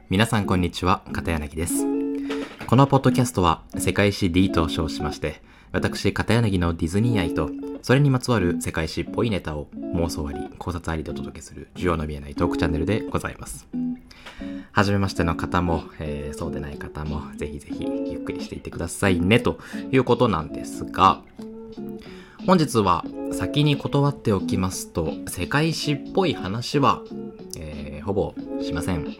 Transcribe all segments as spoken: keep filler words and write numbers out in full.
皆さんこんにちは、片柳です。このポッドキャストは世界史 D と称しまして、私片柳のディズニー愛とそれにまつわる世界史っぽいネタを妄想あり考察ありでお届けする需要の見えないトークチャンネルでございます。はじめましての方も、えー、そうでない方もぜひぜひゆっくりしていってくださいねということなんですが、本日は先に断っておきますと、世界史っぽい話は、えー、ほぼしません。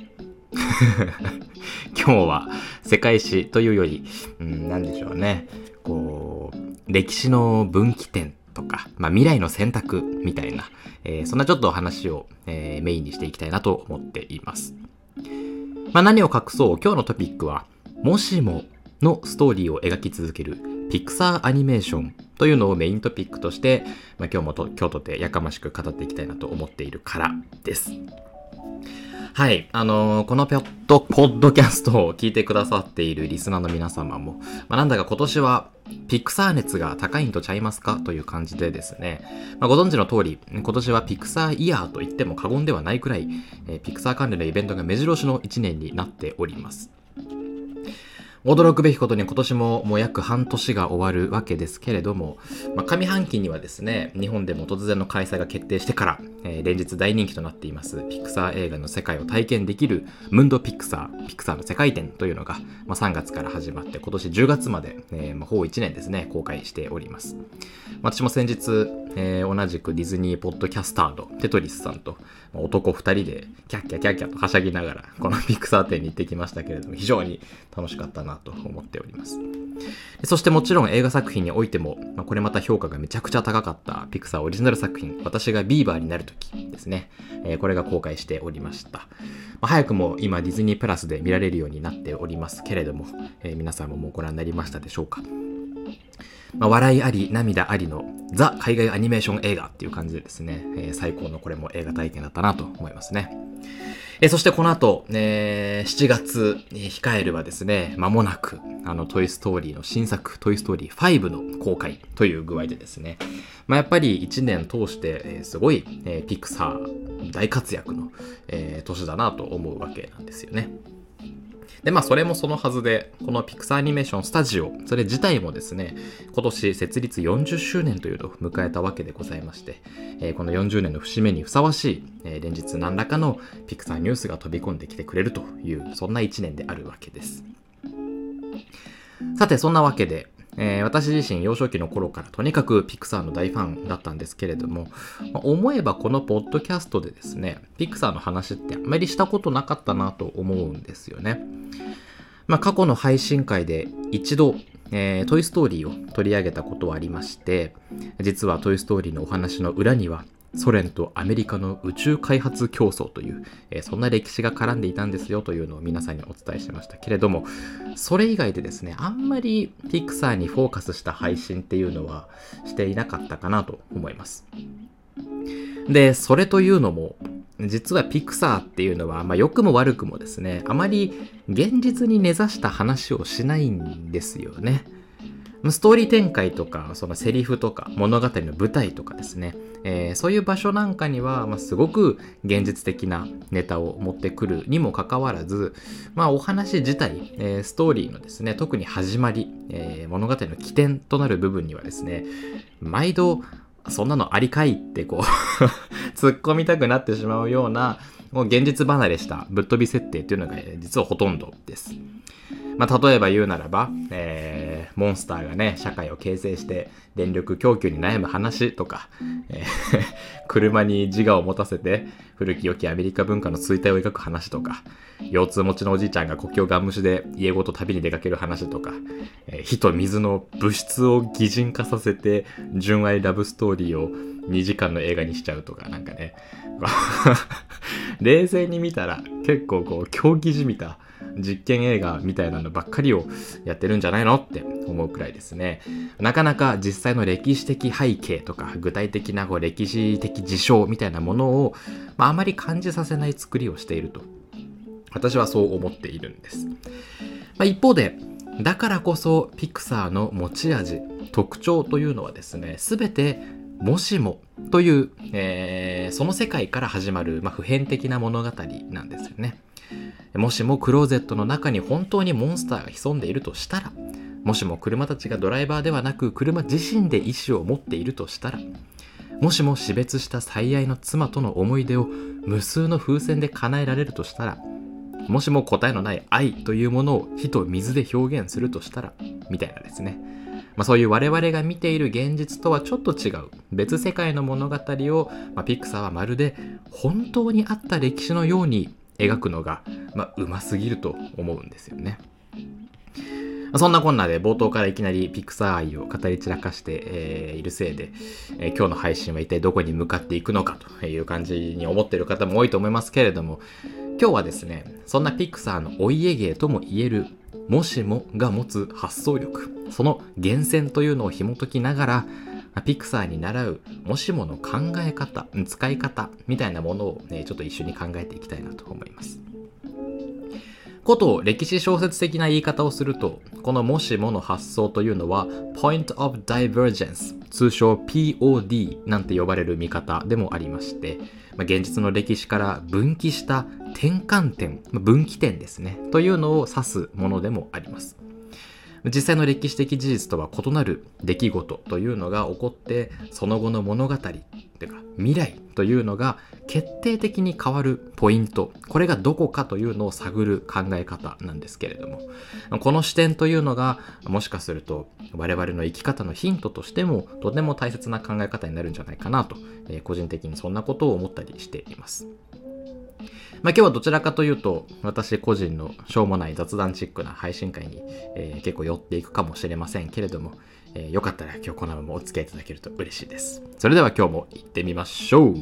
今日は世界史というより、うん、なんでしょうね、こう歴史の分岐点とか、まあ、未来の選択みたいな、えー、そんなちょっと話を、えー、メインにしていきたいなと思っています。まあ、何を隠そう、今日のトピックはもしものストーリーを描き続けるピクサーアニメーションというのをメイントピックとして、まあ、今日もと今日とてやかましく語っていきたいなと思っているからです。はい、あのー、このポッド、ポッドキャストを聞いてくださっているリスナーの皆様も、まあ、なんだか今年はピクサー熱が高いんとちゃいますかという感じでですね、まあ、ご存知の通り、今年はピクサーイヤーと言っても過言ではないくらい、えー、ピクサー関連のイベントが目白押しのいちねんになっております。驚くべきことに今年ももう約半年が終わるわけですけれども、まあ、上半期にはですね、日本でも突然の開催が決定してから、えー、連日大人気となっていますピクサー映画の世界を体験できるムンドピクサー、ピクサーの世界展というのが、まあ、さんがつから始まって今年じゅうがつまで、えーまあ、ほぼいちねんですね、公開しております。私も先日、えー、同じくディズニーポッドキャスターのテトリスさんと男ふたりでキャッキャキャッキャとはしゃぎながらこのピクサー展に行ってきましたけれども、非常に楽しかったなと思っております。そしてもちろん映画作品においても、まあ、これまた評価がめちゃくちゃ高かったピクサーオリジナル作品、私がビーバーになるときですね、えー、これが公開しておりました。まあ、早くも今ディズニープラスで見られるようになっておりますけれども、えー、皆さんももうご覧になりましたでしょうか。まあ、笑いあり涙ありのザ海外アニメーション映画っていう感じでですね、えー、最高のこれも映画体験だったなと思いますね。えー、そしてこの後、えー、しちがつに控えるはですね、間もなくあのトイストーリーの新作トイストーリーファイブの公開という具合でですね、まあ、やっぱりいちねん通して、えー、すごい、えー、ピクサー大活躍の、えー、年だなと思うわけなんですよね。で、まあ、それもそのはずで、このピクサーアニメーションスタジオ、それ自体もですね、今年設立よんじゅっしゅうねんというのを迎えたわけでございまして、えー、このよんじゅうねんの節目にふさわしい、えー、連日何らかのピクサーニュースが飛び込んできてくれるという、そんないちねんであるわけです。さて、そんなわけで、えー、私自身幼少期の頃からとにかくピクサーの大ファンだったんですけれども、まあ、思えばこのポッドキャストでですね、ピクサーの話ってあんまりしたことなかったなと思うんですよね。まあ、過去の配信会で一度、えー、トイストーリーを取り上げたことはありまして、実はトイストーリーのお話の裏にはソ連とアメリカの宇宙開発競争という、えー、そんな歴史が絡んでいたんですよというのを皆さんにお伝えしましたけれども、それ以外でですね、あんまりピクサーにフォーカスした配信っていうのはしていなかったかなと思います。で、それというのも実はピクサーっていうのは、まあ、良くも悪くもですね、あまり現実に根ざした話をしないんですよね。ストーリー展開とか、そのセリフとか、物語の舞台とかですね、えー、そういう場所なんかには、まあ、すごく現実的なネタを持ってくるにもかかわらず、まあ、お話自体、えー、ストーリーのですね、特に始まり、えー、物語の起点となる部分にはですね、毎度、そんなのありかいってこう突っ込みたくなってしまうようなもう現実離れしたぶっ飛び設定っていうのが実はほとんどです。まあ、例えば言うならば、えー、モンスターがね社会を形成して電力供給に悩む話とか、えー、車に自我を持たせて古き良きアメリカ文化の衰退を描く話とか、腰痛持ちのおじいちゃんが国境ガン無視で家ごと旅に出かける話とか、えー、火と水の物質を擬人化させて純愛ラブストーリーをにじかんの映画にしちゃうとか、なんかね冷静に見たら結構こう狂気じみた実験映画みたいなのばっかりをやってるんじゃないのって思うくらいですね。なかなか実際の歴史的背景とか具体的なこう歴史的事象みたいなものを、まあ、あまり感じさせない作りをしていると私はそう思っているんです。まあ、一方でだからこそピクサーの持ち味特徴というのはですね、すべてもしもという、えー、その世界から始まる、まあ、普遍的な物語なんですよね。 もしもクローゼットの中に本当にモンスターが潜んでいるとしたら、もしも車たちがドライバーではなく車自身で意思を持っているとしたら、もしも死別した最愛の妻との思い出を無数の風船で叶えられるとしたら、もしも答えのない愛というものを火と水で表現するとしたら、みたいなですね。まあ、そういう我々が見ている現実とはちょっと違う別世界の物語を、まあ、ピクサーはまるで本当にあった歴史のように描くのが、まあ、うますぎると思うんですよね。そんなこんなで冒頭からいきなりピクサー愛を語り散らかして、えー、いるせいで、えー、今日の配信は一体どこに向かっていくのかという感じに思っている方も多いと思いますけれども、今日はですね、そんなピクサーのお家芸とも言えるもしもが持つ発想力、その源泉というのを紐解きながら、ピクサーに習うもしもの考え方、使い方みたいなものを、ね、ちょっと一緒に考えていきたいなと思います。こと歴史小説的な言い方をすると、このもしもの発想というのは Point of Divergence、通称 ピーオーディー なんて呼ばれる見方でもありまして、まあ、現実の歴史から分岐した転換点、まあ、分岐点ですねというのを指すものでもあります。実際の歴史的事実とは異なる出来事というのが起こって、その後の物語というか未来というのが決定的に変わるポイント、これがどこかというのを探る考え方なんですけれども、この視点というのがもしかすると我々の生き方のヒントとしてもとても大切な考え方になるんじゃないかなと、えー、個人的にそんなことを思ったりしています。まあ、今日はどちらかというと私個人のしょうもない雑談チックな配信会に、えー、結構寄っていくかもしれませんけれども、えー、よかったら今日このままお付き合いいただけると嬉しいです。それでは今日も行ってみましょう。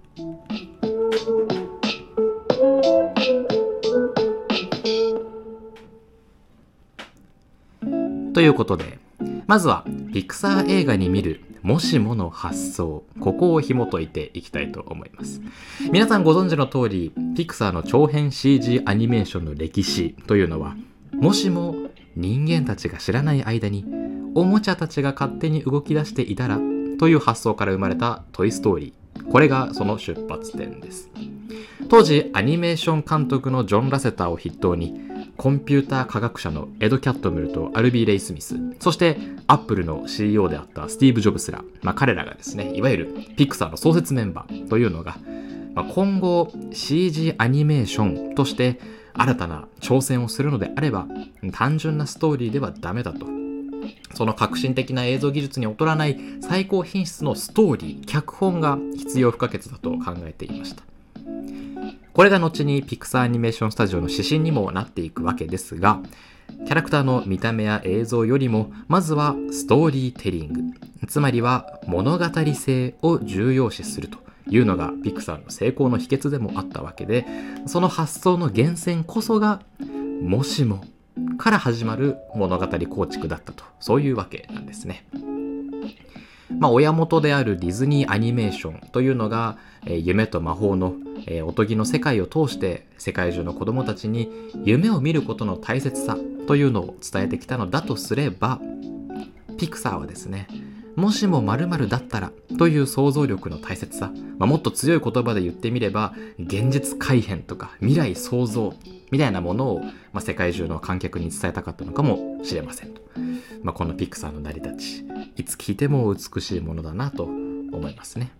ということで、まずはピクサー映画に見るもしもの発想、ここを紐解いていきたいと思います。皆さんご存知の通り、ピクサーの長編 シージー アニメーションの歴史というのは、もしも人間たちが知らない間におもちゃたちが勝手に動き出していたらという発想から生まれたトイストーリー、これがその出発点です。当時アニメーション監督のジョン・ラセターを筆頭に、コンピューター科学者のエド・キャットムルとアルビー・レイ・スミス、そしてアップルの シーイーオー であったスティーブ・ジョブスら、まあ、彼らがですね、いわゆるピクサーの創設メンバーというのが、まあ、今後 シージー アニメーションとして新たな挑戦をするのであれば、単純なストーリーではダメだと。その革新的な映像技術に劣らない最高品質のストーリー、脚本が必要不可欠だと考えていました。これが後にピクサーアニメーションスタジオの指針にもなっていくわけですが、キャラクターの見た目や映像よりも、まずはストーリーテリング、つまりは物語性を重要視するというのがピクサーの成功の秘訣でもあったわけで、その発想の源泉こそがもしもから始まる物語構築だったと、そういうわけなんですね。まあ、親元であるディズニーアニメーションというのが、えー、夢と魔法の、えー、おとぎの世界を通して世界中の子供たちに夢を見ることの大切さというのを伝えてきたのだとすれば、ピクサーはですね、もしも〇〇だったらという想像力の大切さ、まあ、もっと強い言葉で言ってみれば現実改変とか未来創造みたいなものを、まあ、世界中の観客に伝えたかったのかもしれませんと。まあ、このピクサーの成り立ち、いつ聞いても美しいものだなと思いますね。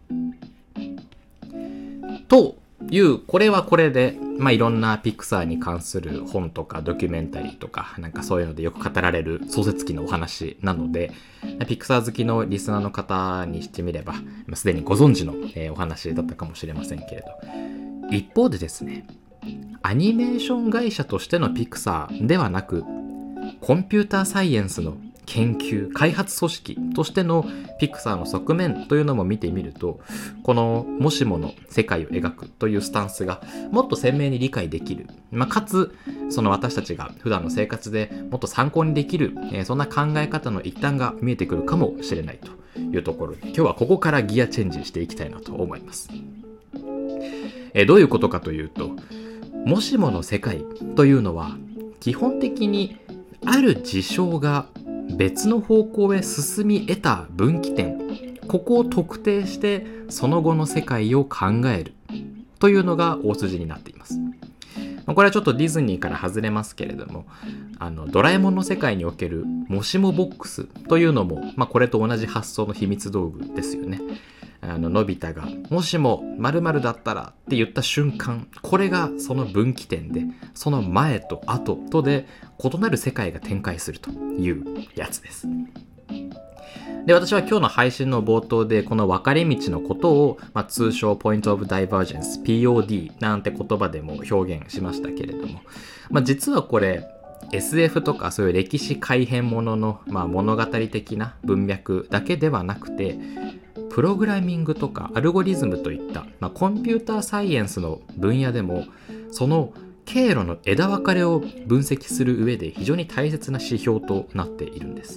という、これはこれで、まあ、いろんなピクサーに関する本とかドキュメンタリーとか、なんかそういうのでよく語られる創設記のお話なので、ピクサー好きのリスナーの方にしてみれば、すでにご存知のお話だったかもしれませんけれど、一方でですね、アニメーション会社としてのピクサーではなく、コンピューターサイエンスの研究開発組織としてのピクサーの側面というのも見てみると、このもしもの世界を描くというスタンスがもっと鮮明に理解できる、まあ、かつその私たちが普段の生活でもっと参考にできる、えー、そんな考え方の一端が見えてくるかもしれないというところで、今日はここからギアチェンジしていきたいなと思います。えー、どういうことかというと、もしもの世界というのは基本的にある事象が別の方向へ進み得た分岐点、ここを特定してその後の世界を考えるというのが大筋になっています。 まあ、これはちょっとディズニーから外れますけれども、あのドラえもんの世界におけるもしもボックスというのも、まあ、これと同じ発想の秘密道具ですよね。あののび太がもしも〇〇だったらって言った瞬間、これがその分岐点で、その前と後とで異なる世界が展開するというやつです。で、私は今日の配信の冒頭でこの分かれ道のことを、まあ、通称 Point of Divergence ピーオーディー なんて言葉でも表現しましたけれども、まあ、実はこれ エスエフ とかそういう歴史改変ものの、まあ、物語的な文脈だけではなくて、プログラミングとかアルゴリズムといった、まあ、コンピューターサイエンスの分野でもその経路の枝分かれを分析する上で非常に大切な指標となっているんです。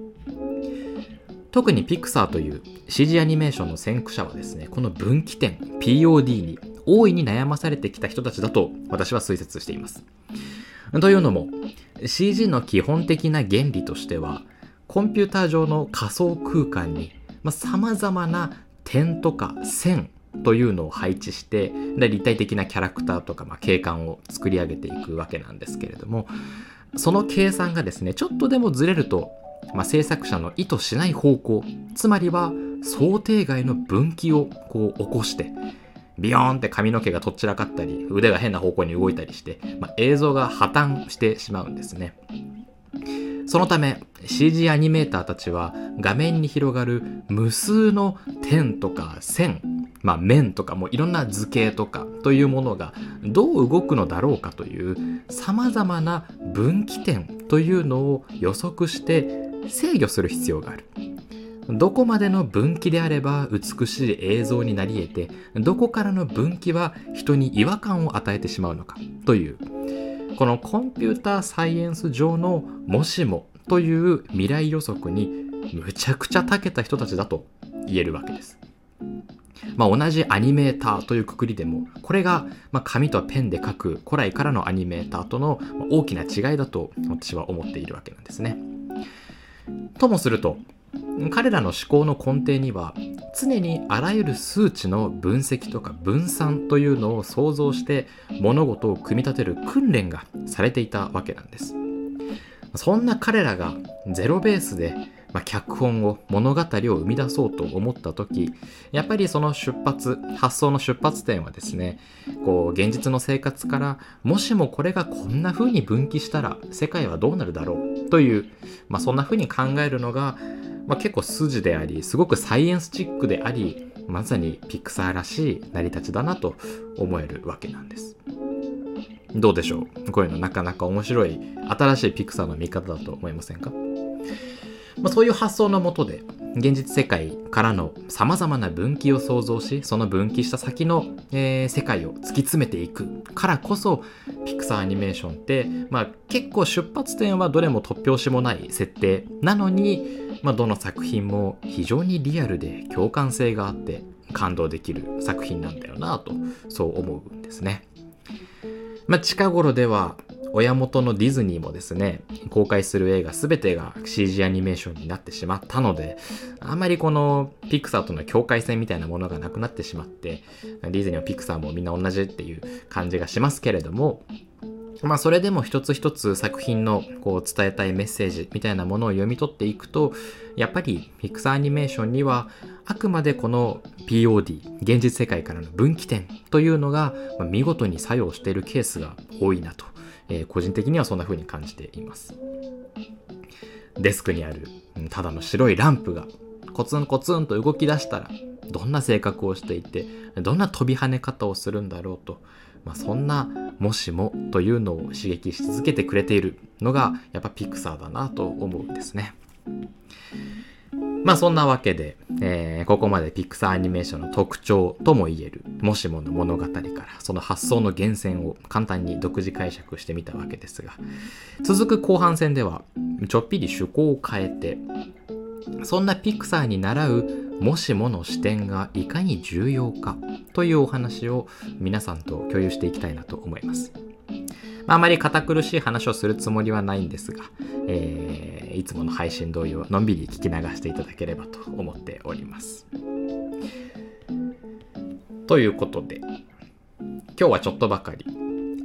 特にピクサーという シージー アニメーションの先駆者はですね、この分岐点 ピーオーディー に大いに悩まされてきた人たちだと私は推察しています。というのも シージー の基本的な原理としては、コンピューター上の仮想空間にさまざまな点とか線というのを配置して、で立体的なキャラクターとか、まあ、景観を作り上げていくわけなんですけれども、その計算がですねちょっとでもずれると、まあ、制作者の意図しない方向、つまりは想定外の分岐をこう起こして、ビヨーンって髪の毛がとっちらかったり、腕が変な方向に動いたりして、まあ、映像が破綻してしまうんですね。そのため シージー アニメーターたちは画面に広がる無数の点とか線、まあ、面とかもいろんな図形とかというものがどう動くのだろうかというさまざまな分岐点というのを予測して制御する必要がある。どこまでの分岐であれば美しい映像になり得て、どこからの分岐は人に違和感を与えてしまうのかという、このコンピューターサイエンス上のもしもという未来予測にむちゃくちゃ長けた人たちだと言えるわけです。まあ、同じアニメーターというくくりでも、これがまあ紙とペンで描く古来からのアニメーターとの大きな違いだと私は思っているわけなんですね。ともすると、彼らの思考の根底には常にあらゆる数値の分析とか分散というのを想像して物事を組み立てる訓練がされていたわけなんです。そんな彼らがゼロベースで、まあ、脚本を物語を生み出そうと思った時、やっぱりその出発発想の出発点はですね、こう現実の生活からもしもこれがこんな風に分岐したら世界はどうなるだろうという、まあ、そんな風に考えるのが、まあ、結構筋であり、すごくサイエンスチックであり、まさにピクサーらしい成り立ちだなと思えるわけなんです。どうでしょう、こういうのなかなか面白い新しいピクサーの見方だと思いませんか？まあ、そういう発想のもとで現実世界からのさまざまな分岐を想像し、その分岐した先の、えー、世界を突き詰めていくからこそ、ピクサーアニメーションって、まあ、結構出発点はどれも突拍子もない設定なのに、まあ、どの作品も非常にリアルで共感性があって感動できる作品なんだよなと、そう思うんですね。まあ、近頃では親元のディズニーもですね、公開する映画全てが シージー アニメーションになってしまったので、あんまりこのピクサーとの境界線みたいなものがなくなってしまって、ディズニーもピクサーもみんな同じっていう感じがしますけれども、まあそれでも一つ一つ作品のこう伝えたいメッセージみたいなものを読み取っていくと、やっぱりピクサーアニメーションにはあくまでこの ピーオーディー 現実世界からの分岐点というのが見事に作用しているケースが多いなと、えー、個人的にはそんな風に感じています。デスクにあるただの白いランプがコツンコツンと動き出したらどんな性格をしていて、どんな飛び跳ね方をするんだろうと、まあ、そんなもしもというのを刺激し続けてくれているのがやっぱピクサーだなと思うんですね。まあそんなわけで、えー、ここまでピクサーアニメーションの特徴ともいえるもしもの物語からその発想の源泉を簡単に独自解釈してみたわけですが、続く後半戦ではちょっぴり趣向を変えて、そんなピクサーに倣うもしもの視点がいかに重要かというお話を皆さんと共有していきたいなと思います。まあ、あまり堅苦しい話をするつもりはないんですが、えー、いつもの配信同様のんびり聞き流していただければと思っております。ということで、今日はちょっとばかり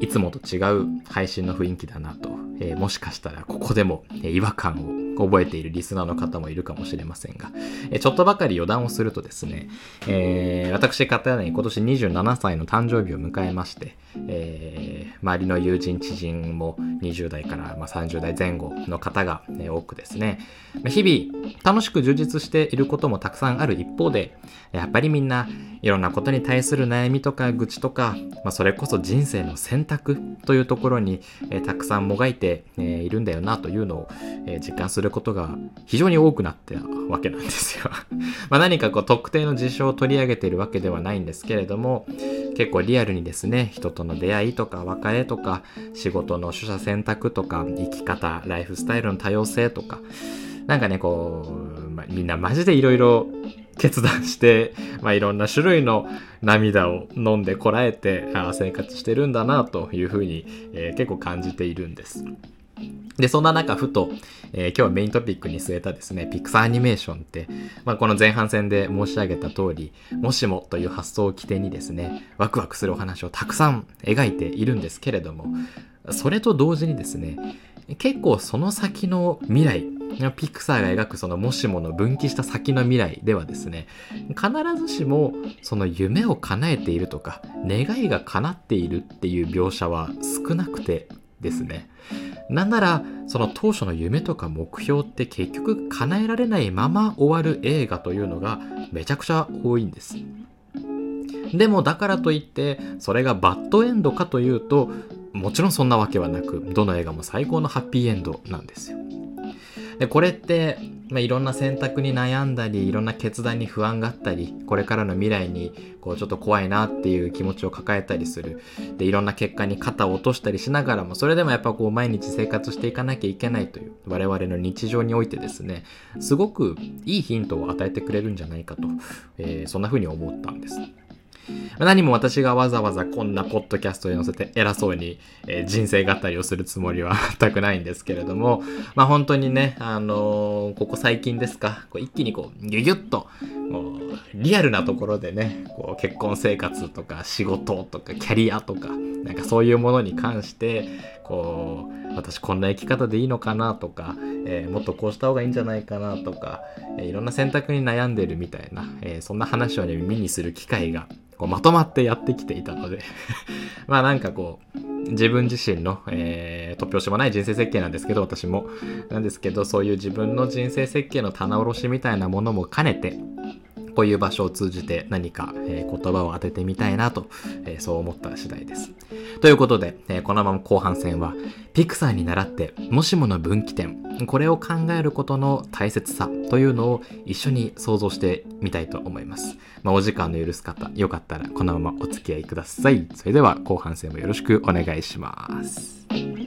いつもと違う配信の雰囲気だなと、えー、もしかしたらここでも、えー、違和感を覚えているリスナーの方もいるかもしれませんが、えー、ちょっとばかり余談をするとですね、えー、私片柳今年にじゅうななさいの誕生日を迎えまして、えー、周りの友人知人もにじゅう代からまあさんじゅう代前後の方が、ね、多くですね、日々楽しく充実していることもたくさんある一方で、やっぱりみんないろんなことに対する悩みとか愚痴とか、まあ、それこそ人生の選択というところに、えー、たくさんもがいて、えー、いるんだよなというのを、えー、実感することが非常に多くなったわけなんですよまあ何かこう特定の事象を取り上げているわけではないんですけれども、結構リアルにですね、人との出会いとか別れとか仕事の取捨選択とか生き方、ライフスタイルの多様性とか、なんかねこう、まあ、みんなマジでいろいろ決断して、まあ、いろんな種類の涙を飲んでこらえてあ生活してるんだなというふうに、えー、結構感じているんです。で、そんな中ふと、えー、今日はメイントピックに据えたですね、ピクサーアニメーションって、まあ、この前半戦で申し上げた通り、もしもという発想を起点にですね、ワクワクするお話をたくさん描いているんですけれども、それと同時にですね、結構その先の未来、ピクサーが描くそのもしもの分岐した先の未来ではですね、必ずしもその夢を叶えているとか願いが叶っているっていう描写は少なくてですね、なんならその当初の夢とか目標って結局叶えられないまま終わる映画というのがめちゃくちゃ多いんです。でもだからといってそれがバッドエンドかというと、もちろんそんなわけはなく、どの映画も最高のハッピーエンドなんですよ。でこれって、まあ、いろんな選択に悩んだり、いろんな決断に不安があったり、これからの未来にこうちょっと怖いなっていう気持ちを抱えたりする。でいろんな結果に肩を落としたりしながらも、それでもやっぱこう毎日生活していかなきゃいけないという我々の日常においてですね、すごくいいヒントを与えてくれるんじゃないかと、えー、そんな風に思ったんです。何も私がわざわざこんなポッドキャストに載せて偉そうに、えー、人生語りをするつもりは全くないんですけれども、まあ本当にね、あのー、ここ最近ですか、こう一気にこうギュギュッともうリアルなところでね、こう結婚生活とか仕事とかキャリアとかなんかそういうものに関してこう私こんな生き方でいいのかなとか、えー、もっとこうした方がいいんじゃないかなとか、えー、いろんな選択に悩んでるみたいな、えー、そんな話をね耳にする機会がこうまとまってやってきていたのでまあなんかこう自分自身の、えー、突拍子もない人生設計なんですけど、私もなんですけど、そういう自分の人生設計の棚卸しみたいなものも兼ねてこういう場所を通じて何か、えー、言葉を当ててみたいなと、えー、そう思った次第です。ということで、えー、このまま後半戦はピクサーに倣ってもしもの分岐点、これを考えることの大切さというのを一緒に想像してみたいと思います。まあ、お時間の許す方、よかったらこのままお付き合いください。それでは後半戦もよろしくお願いします。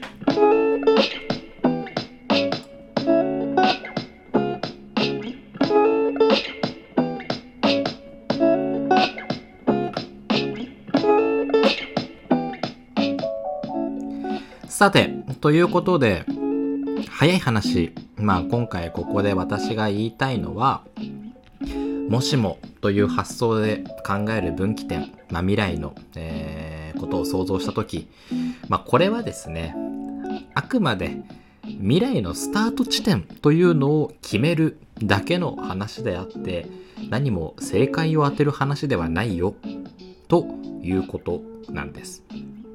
さて、ということで、早い話、まあ今回ここで私が言いたいのは、もしもという発想で考える分岐点、まあ未来の、えー、ことを想像したとき、まあこれはですね、あくまで未来のスタート地点というのを決めるだけの話であって、何も正解を当てる話ではないよ、ということなんです。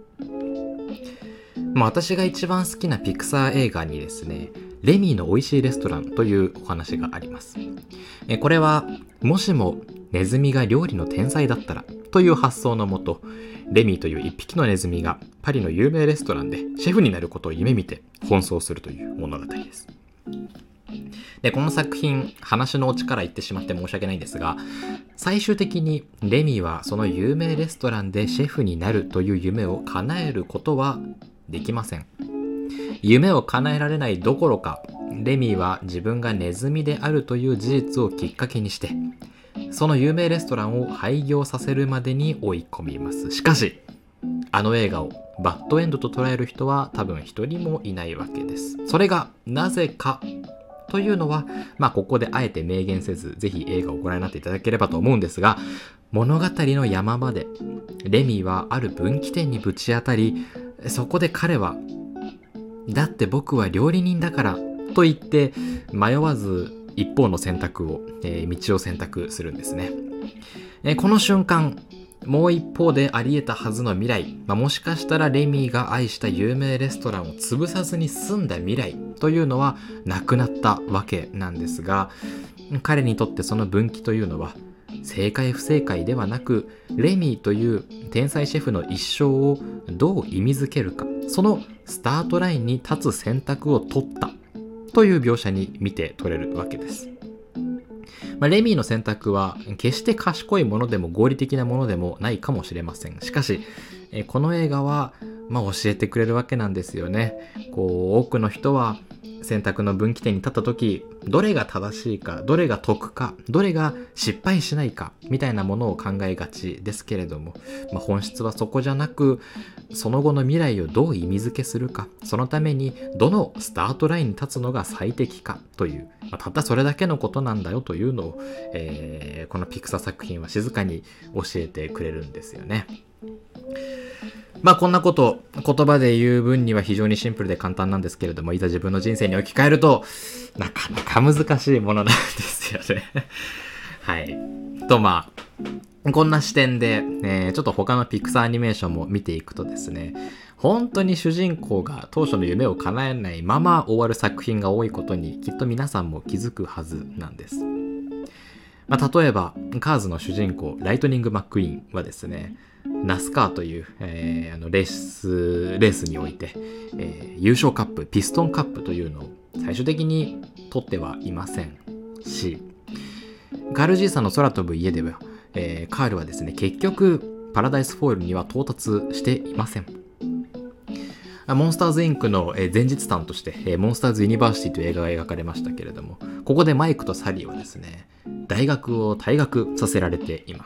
まあ、私が一番好きなピクサー映画にですね、レミーの美味しいレストランというお話があります。えこれは、もしもネズミが料理の天才だったらという発想のもと、レミーという一匹のネズミがパリの有名レストランでシェフになることを夢見て奔走するという物語です。で、この作品、話のオチから言ってしまって申し訳ないんですが、最終的にレミーはその有名レストランでシェフになるという夢を叶えることはできません。夢を叶えられないどころか、レミーは自分がネズミであるという事実をきっかけにして、その有名レストランを廃業させるまでに追い込みます。しかし、あの映画をバッドエンドと捉える人は多分一人もいないわけです。それがなぜかというのは、まあここであえて明言せず、ぜひ映画をご覧になっていただければと思うんですが、物語の山場でレミーはある分岐点にぶち当たり、 そこで彼は、だって僕は料理人だからと言って迷わず一方の選択を、えー、道を選択するんですね。えー、この瞬間、もう一方であり得たはずの未来、まあ、もしかしたらレミーが愛した有名レストランを潰さずに済んだ未来というのはなくなったわけなんですが、彼にとってその分岐というのは正解不正解ではなく、レミーという天才シェフの一生をどう意味づけるか、そのスタートラインに立つ選択を取ったという描写に見て取れるわけです。まあ、レミーの選択は決して賢いものでも合理的なものでもないかもしれません。しかし、えこの映画は、まあ、教えてくれるわけなんですよね。こう多くの人は選択の分岐点に立った時、どれが正しいか、どれが得か、どれが失敗しないかみたいなものを考えがちですけれども、まあ、本質はそこじゃなく、その後の未来をどう意味づけするか、そのためにどのスタートラインに立つのが最適かという、まあ、たったそれだけのことなんだよというのを、えー、このピクサー作品は静かに教えてくれるんですよね。まあこんなこと言葉で言う分には非常にシンプルで簡単なんですけれども、いざ自分の人生に置き換えるとなかなか難しいものなんですよね。はい。とまあこんな視点で、えー、ちょっと他のピクサーアニメーションも見ていくとですね、本当に主人公が当初の夢を叶えないまま終わる作品が多いことにきっと皆さんも気づくはずなんです。まあ、例えばカーズの主人公ライトニング・マックイーンはですね、ナスカーという、えー、あのレースレースにおいて、えー、優勝カップ、ピストンカップというのを最終的に取ってはいませんし、カール爺さんの空飛ぶ家では、えー、カールはですね、結局パラダイスフォールには到達していません。モンスターズインクの前日譚としてモンスターズユニバーシティという映画が描かれましたけれども、ここでマイクとサリーはですね、大学を退学させられています。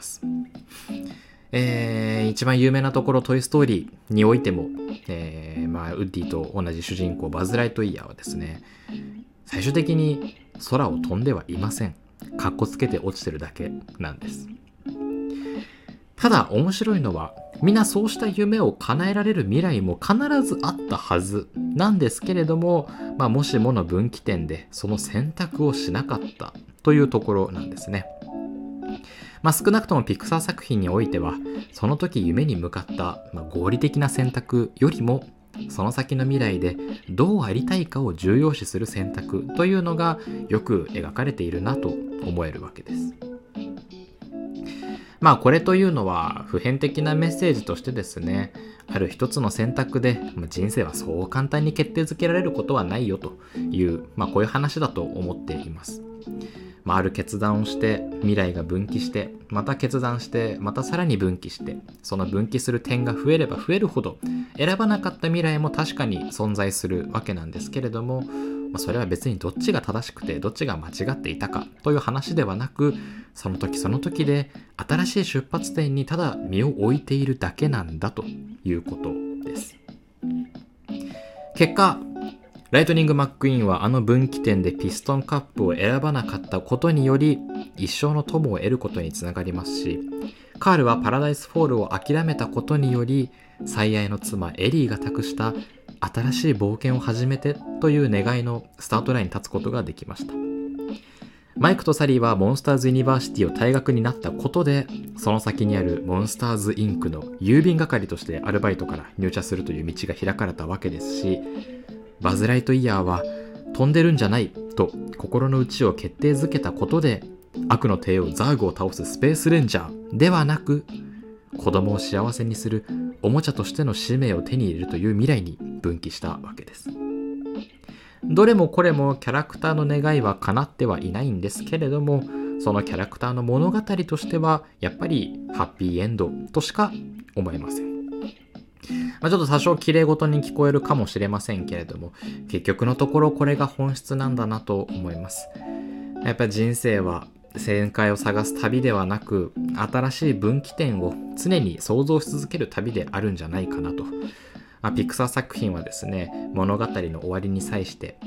えー、一番有名なところトイストーリーにおいても、えーまあ、ウッディと同じ主人公バズ・ライトイヤーはですね、最終的に空を飛んではいません。かっこつけて落ちてるだけなんです。ただ面白いのは、みんなそうした夢を叶えられる未来も必ずあったはずなんですけれども、まあ、もしもの分岐点でその選択をしなかったというところなんですね。まあ、少なくともピクサー作品においては、その時夢に向かった、まあ、合理的な選択よりも、その先の未来でどうありたいかを重要視する選択というのがよく描かれているなと思えるわけです。まあこれというのは普遍的なメッセージとしてですね、ある一つの選択で人生はそう簡単に決定づけられることはないよという、まあこういう話だと思っています。まあ、ある決断をして未来が分岐して、また決断してまたさらに分岐して、その分岐する点が増えれば増えるほど選ばなかった未来も確かに存在するわけなんですけれども、まあ、それは別にどっちが正しくてどっちが間違っていたかという話ではなく、その時その時で新しい出発点にただ身を置いているだけなんだということです。結果ライトニング・マックイーンはあの分岐点でピストンカップを選ばなかったことにより一生の友を得ることにつながりますし、カールはパラダイスフォールを諦めたことにより最愛の妻エリーが託した新しい冒険を始めてという願いのスタートラインに立つことができました。マイクとサリーはモンスターズユニバーシティを退学になったことで、その先にあるモンスターズインクの郵便係としてアルバイトから入社するという道が開かれたわけですし、バズ・ライトイヤーは飛んでるんじゃないと心の内を決定づけたことで、悪の帝王ザーグを倒すスペースレンジャーではなく、子供を幸せにするおもちゃとしての使命を手に入れるという未来に分岐したわけです。どれもこれもキャラクターの願いは叶ってはいないんですけれども、そのキャラクターの物語としてはやっぱりハッピーエンドとしか思えません。まあ、ちょっと多少綺麗事に聞こえるかもしれませんけれども、結局のところこれが本質なんだなと思います。やっぱり人生は正解を探す旅ではなく、新しい分岐点を常に想像し続ける旅であるんじゃないかなと。まあ、ピクサー作品はですね、物語の終わりに際して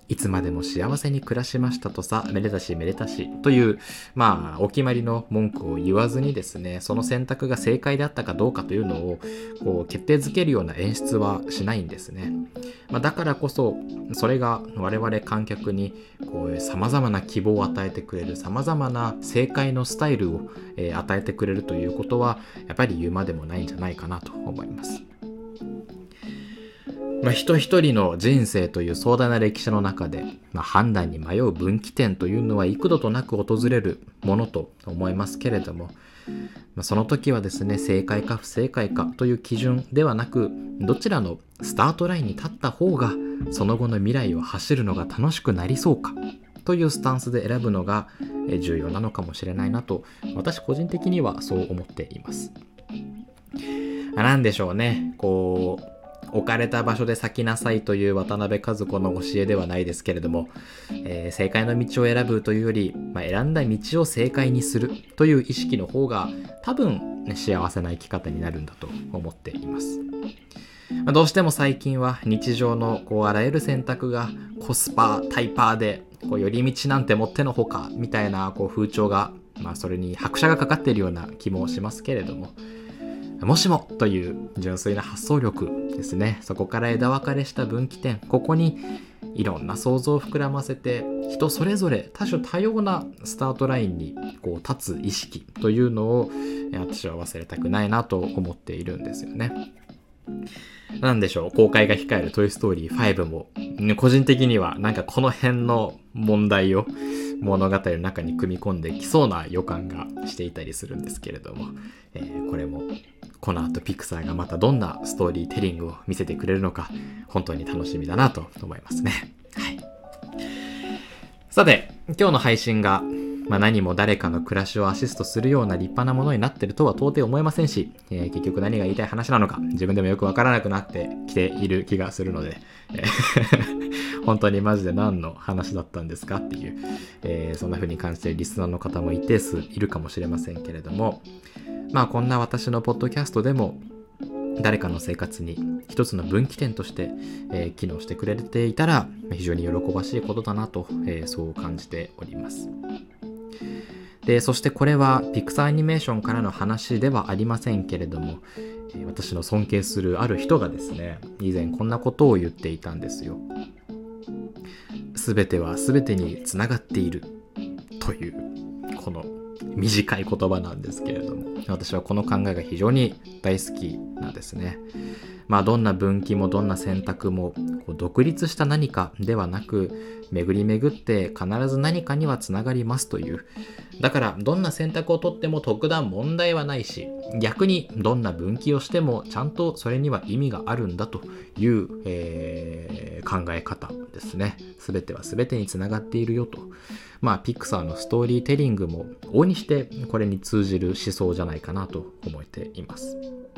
いつまでも幸せに暮らしましたとさ、めでたしめでたしという、まあ、お決まりの文句を言わずにですね、その選択が正解であったかどうかというのを、こう、決定づけるような演出はしないんですね。まあ、だからこそ、それが我々観客に、こう、様々な希望を与えてくれる、様々な正解のスタイルを、えー、与えてくれるということは、やっぱり言うまでもないんじゃないかなと思います。まあ、人一人の人生という壮大な歴史の中で、まあ、判断に迷う分岐点というのは幾度となく訪れるものと思いますけれども、まあ、その時はですね、正解か不正解かという基準ではなく、どちらのスタートラインに立った方がその後の未来を走るのが楽しくなりそうかというスタンスで選ぶのが重要なのかもしれないなと、私個人的にはそう思っています。なんでしょうね、こう置かれた場所で咲きなさいという渡辺和子の教えではないですけれども、えー、正解の道を選ぶというより、まあ、選んだ道を正解にするという意識の方が多分、ね、幸せな生き方になるんだと思っています。まあ、どうしても最近は日常のこうあらゆる選択がコスパ、タイパーでこう寄り道なんてもってのほかみたいなこう風潮が、まあ、それに拍車がかかっているような気もしますけれども、もしもという純粋な発想力ですね。そこから枝分かれした分岐点、ここにいろんな想像を膨らませて、人それぞれ多種多様なスタートラインにこう立つ意識というのを私は忘れたくないなと思っているんですよね。なんでしょう、公開が控えるトイストーリーファイブも個人的にはなんかこの辺の問題を物語の中に組み込んできそうな予感がしていたりするんですけれども、えー、これもこの後ピクサーがまたどんなストーリーテリングを見せてくれるのか本当に楽しみだなと思いますね。はい。さて、今日の配信が、まあ、何も誰かの暮らしをアシストするような立派なものになっているとは到底思えませんし、えー、結局何が言いたい話なのか自分でもよくわからなくなってきている気がするので、えー、本当にマジで何の話だったんですかっていう、えー、そんな風に感じているリスナーの方も一定数いるかもしれませんけれども、まあこんな私のポッドキャストでも誰かの生活に一つの分岐点として、えー、機能してくれていたら非常に喜ばしいことだなと、えー、そう感じております。で、そしてこれはピクサーアニメーションからの話ではありませんけれども、えー、私の尊敬するある人がですね、以前こんなことを言っていたんですよ。すべてはすべてにつながっているというこの短い言葉なんですけれども、私はこの考えが非常に大好きなんですね。まあどんな分岐もどんな選択もこう独立した何かではなく、巡り巡って必ず何かにはつながりますという。だからどんな選択をとっても特段問題はないし、逆にどんな分岐をしてもちゃんとそれには意味があるんだという、えー、考え方ですね。すべてはすべてにつながっているよと。まあピクサーのストーリーテリングも大にしてこれに通じる思想じゃないかなと思っています。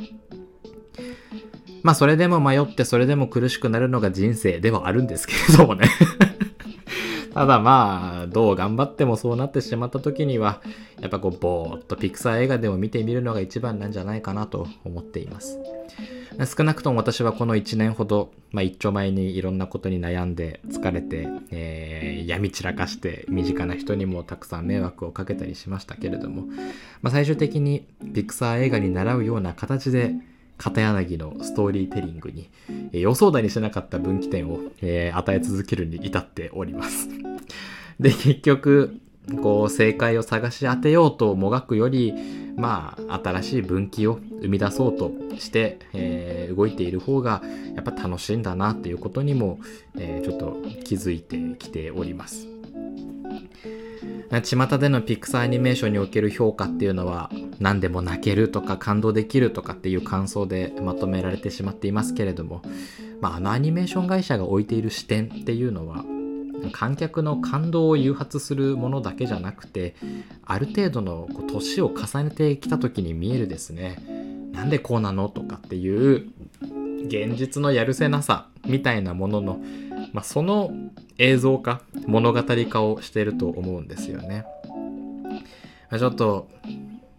まあそれでも迷ってそれでも苦しくなるのが人生ではあるんですけれどもねただまあどう頑張ってもそうなってしまった時にはやっぱこうぼーっとピクサー映画でも見てみるのが一番なんじゃないかなと思っています。少なくとも私はこのいちねんほど、まあ、一丁前にいろんなことに悩んで疲れて、えー、闇散らかして身近な人にもたくさん迷惑をかけたりしましたけれども、まあ、最終的にピクサー映画に倣うような形で片柳のストーリーテリングに、えー、予想だにしなかった分岐点を、えー、与え続けるに至っておりますで結局こう正解を探し当てようともがくより、まあ新しい分岐を生み出そうとして、えー、動いている方がやっぱ楽しいんだなっていうことにも、えー、ちょっと気づいてきております。巷でのピクサーアニメーションにおける評価っていうのは何でも泣けるとか感動できるとかっていう感想でまとめられてしまっていますけれども、まあ、あのアニメーション会社が置いている視点っていうのは観客の感動を誘発するものだけじゃなくて、ある程度のこう年を重ねてきた時に見えるですね、なんでこうなのとかっていう現実のやるせなさみたいなものの、まあ、その映像化物語化をしていると思うんですよね。ちょっと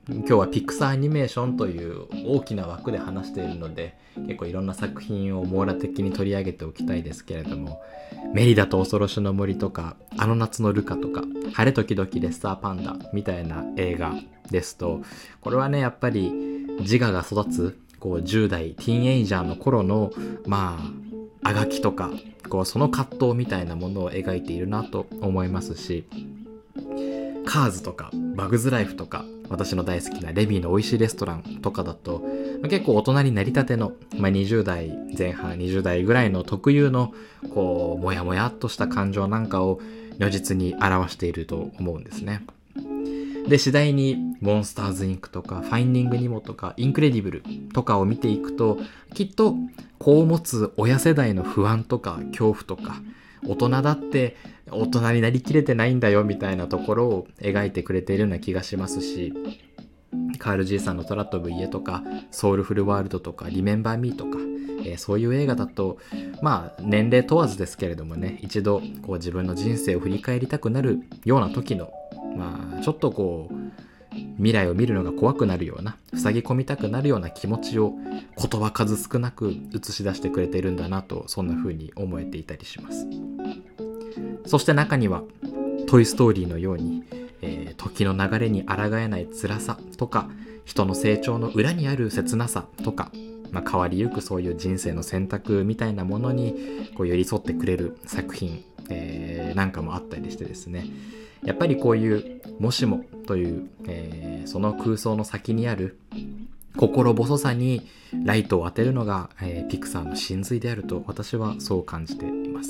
今日はピクサーアニメーションという大きな枠で話しているので、結構いろんな作品を網羅的に取り上げておきたいですけれども、メリダと恐ろしの森とか、あの夏のルカとか、晴れ時々レッサーパンダみたいな映画ですと、これはね、やっぱり自我が育つこうじゅう代ティーンエイジャーの頃のまああがきとか、こうその葛藤みたいなものを描いているなと思いますし、カーズとかバグズライフとか、私の大好きなレミーの美味しいレストランとかだと、まあ、結構大人になりたての、まあ、にじゅう代前半にじゅう代ぐらいの特有のこうモヤモヤっとした感情なんかを如実に表していると思うんですね。で、次第にモンスターズインクとかファインディングニモとかインクレディブルとかを見ていくと、きっと子を持つ親世代の不安とか恐怖とか、大人だって大人になりきれてないんだよみたいなところを描いてくれているような気がしますし、カール・ジーさんの空飛ぶ家とかソウルフルワールドとかリメンバー・ミーとか、えー、そういう映画だと、まあ年齢問わずですけれどもね、一度こう自分の人生を振り返りたくなるような時の、まあちょっとこう未来を見るのが怖くなるような、塞ぎ込みたくなるような気持ちを言葉数少なく映し出してくれているんだなと、そんな風に思えていたりします。そして中にはトイストーリーのように、えー、時の流れに抗えない辛さとか、人の成長の裏にある切なさとか、まあ、変わりゆくそういう人生の選択みたいなものにこう寄り添ってくれる作品、えー、なんかもあったりしてですね、やっぱりこういうもしもという、えー、その空想の先にある心細さにライトを当てるのが、えー、ピクサーの真髄であると、私はそう感じています。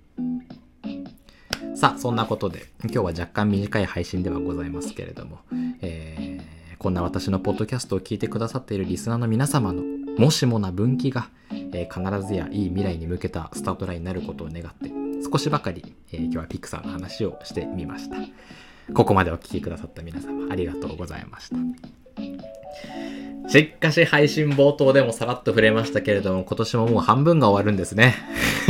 さあ、そんなことで今日は若干短い配信ではございますけれども、えー、こんな私のポッドキャストを聞いてくださっているリスナーの皆様のもしもな分岐が、えー、必ずやいい未来に向けたスタートラインになることを願って、少しばかり、えー、今日はピクサーの話をしてみました。ここまでお聞きくださった皆様ありがとうございました。しかし配信冒頭でもさらっと触れましたけれども、今年ももう半分が終わるんですね。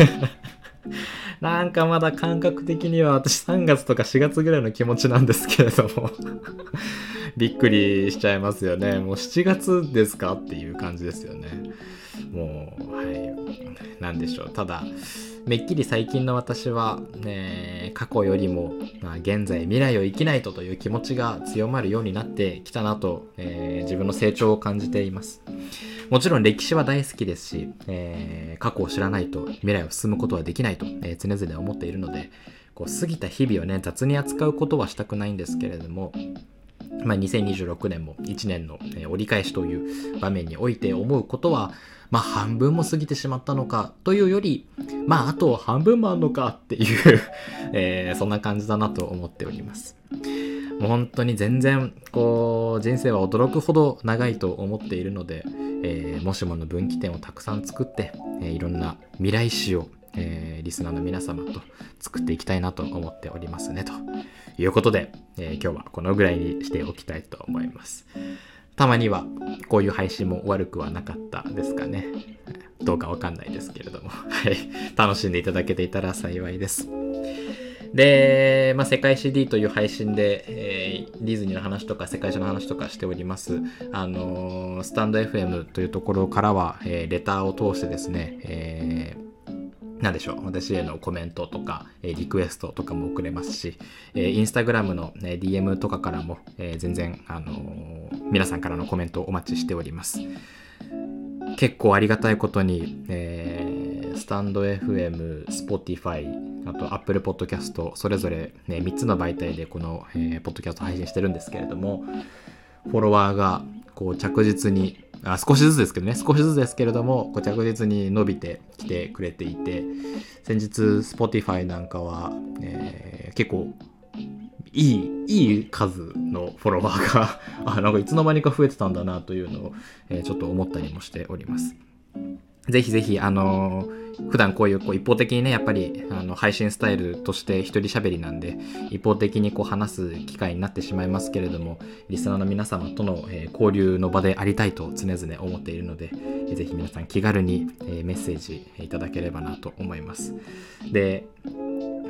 なんかまだ感覚的には私さんがつとかしがつぐらいの気持ちなんですけれどもびっくりしちゃいますよね。もうしちがつですかっていう感じですよね。もうはいなんでしょう。ただめっきり最近の私は、ね、過去よりも、まあ、現在未来を生きないとという気持ちが強まるようになってきたなと、えー、自分の成長を感じています。もちろん歴史は大好きですし、えー、過去を知らないと未来を進むことはできないと、えー、常々思っているので、こう過ぎた日々をね雑に扱うことはしたくないんですけれども、まあ、にせんにじゅうろくねんもいちねんの、えー、折り返しという場面において思うことは、まあ半分も過ぎてしまったのかというより、まああと半分もあんのかっていう、えー、そんな感じだなと思っております。もう本当に全然こう人生は驚くほど長いと思っているので、えー、もしもの分岐点をたくさん作って、えー、いろんな未来史を、えー、リスナーの皆様と作っていきたいなと思っておりますね、ということで、えー、今日はこのぐらいにしておきたいと思います。たまにはこういう配信も悪くはなかったですかね。どうかわかんないですけれども、はい、楽しんでいただけていたら幸いです。で、まあ、世界史 ディー という配信で、えー、ディズニーの話とか世界史の話とかしております。あのー、スタンド エフエム というところからは、えー、レターを通してですね、えーなんでしょう、私へのコメントとか、えー、リクエストとかも送れますし、えー、インスタグラムの、ね、ディーエム とかからも、えー、全然、あのー、皆さんからのコメントをお待ちしております。結構ありがたいことに、えー、スタンド エフエム、Spotify、あと Apple Podcast、それぞれ、ね、みっつの媒体でこの、えー、ポッドキャスト配信してるんですけれども、フォロワーがこう着実にあ少しずつですけどね少しずつですけれどもこう着実に伸びてきてくれていて、先日 Spotify なんかは、えー、結構いいいい数のフォロワーがあなんかいつの間にか増えてたんだなというのを、えー、ちょっと思ったりもしております。ぜひぜひあのー普段こういう、こう一方的にねやっぱりあの配信スタイルとして一人喋りなんで一方的にこう話す機会になってしまいますけれども、リスナーの皆様との、えー、交流の場でありたいと常々思っているので、えー、ぜひ皆さん気軽に、えー、メッセージいただければなと思います。で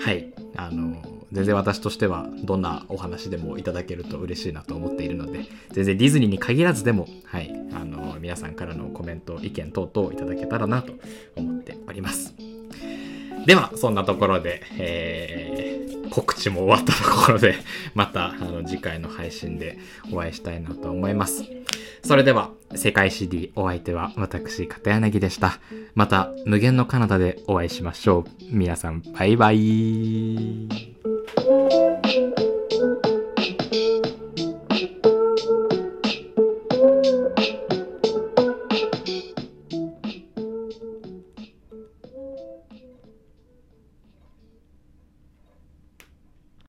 はい、あの全然私としてはどんなお話でもいただけると嬉しいなと思っているので、全然ディズニーに限らずでも、はい、あの皆さんからのコメント、意見等々いただけたらなと思っております。ではそんなところで、えー、告知も終わったところでまたあの次回の配信でお会いしたいなと思います。それでは世界 シーディー お相手は私片柳でした。また無限の彼方でお会いしましょう。皆さんバイバイ。